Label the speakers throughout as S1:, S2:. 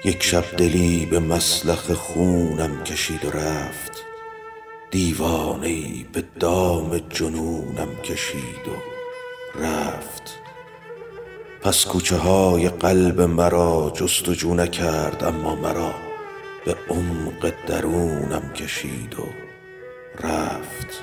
S1: یک شب دلی به مسلخ خونم کشید و رفت، دیوانه‌ای به دام جنونم کشید و رفت. پس کوچه های قلب مرا جستجو نکرد، اما مرا به عمق درونم کشید و رفت.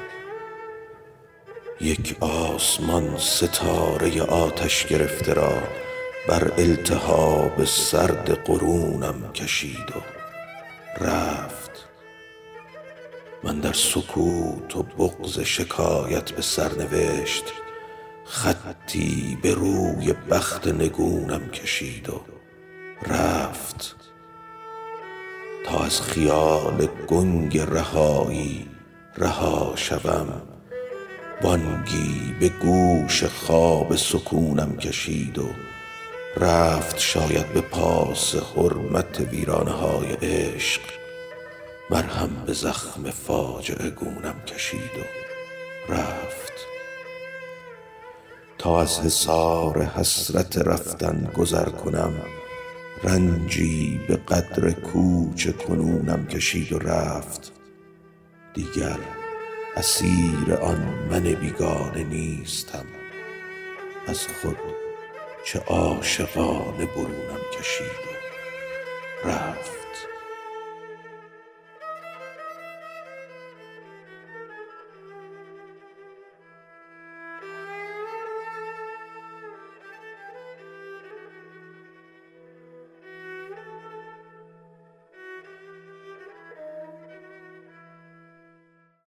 S1: یک آسمان ستاره آتش گرفته را بر التهاب سرد قرونم کشید و رفت. من در سکوت و بغض شکایت به سر نوشت، خطی به روی بخت نگونم کشید و رفت. تا از خیال گنگ رهایی رها شوم، بانگی به گوش خواب سکونم کشید و رفت. شاید به پاس حرمت ویرانه های عشق، مرهم به زخم فاجعه گونم کشید و رفت. تا از حصار حسرت رفتن گذر کنم، رنجی به قدر کوچ کنونم کشید و رفت. دیگر اسیر آن من بیگانه نیستم، از خود چه عاشقانه برونم کشید و رفت.